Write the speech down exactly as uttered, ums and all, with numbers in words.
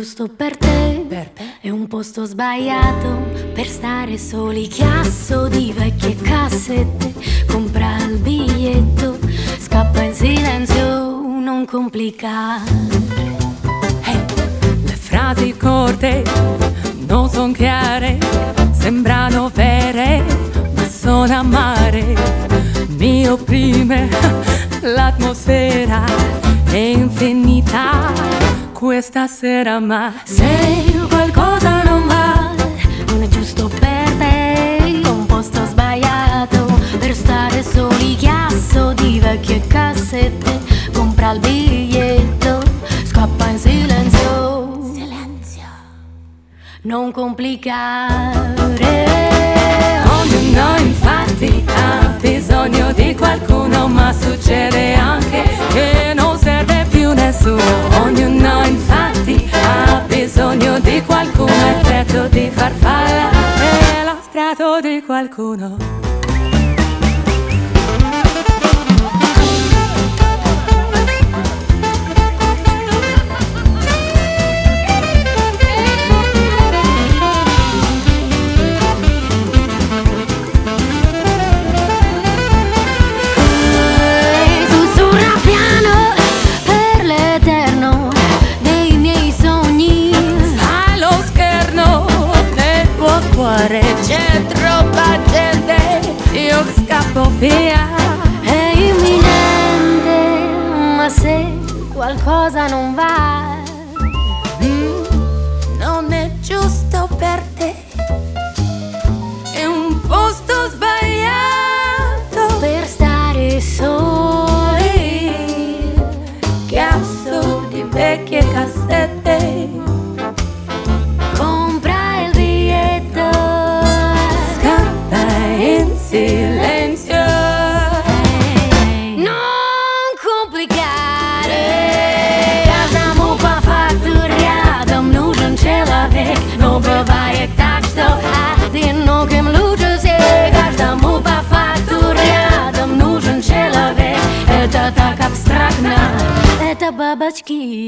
giusto per te, per te è un posto sbagliato per stare soli. Chiasso di vecchie cassette, compra il biglietto, scappa in silenzio, non complicare. Hey, le frasi corte non son chiare, sembrano vere ma sono amare. Mi opprime l'atmosfera, è infinita questa sera, ma se qualcosa non va, non è giusto per te, è un posto sbagliato per stare soli. Chiasso di vecchie cassette, compra il biglietto, scappa in silenzio, silenzio, non complicare. Ognuno infatti ha bisogno di qualcuno, ma succede anche che non serve più nessuno. Ognuno infatti ha bisogno di qualcuno, effetto di farfalla è lo strato di qualcuno. C'è troppa gente, io scappo via. È imminente, ma se qualcosa non va, mm, non è giusto per te, è un posto sbagliato per stare soli. Chiasso di vecchie cassette, silenzio, non complicare. Каждому по факту рядом нужен человек, но бывает так, что одиноким лучше всех. Каждому по факту рядом нужен человек. Это так абстрактно, это бабочки.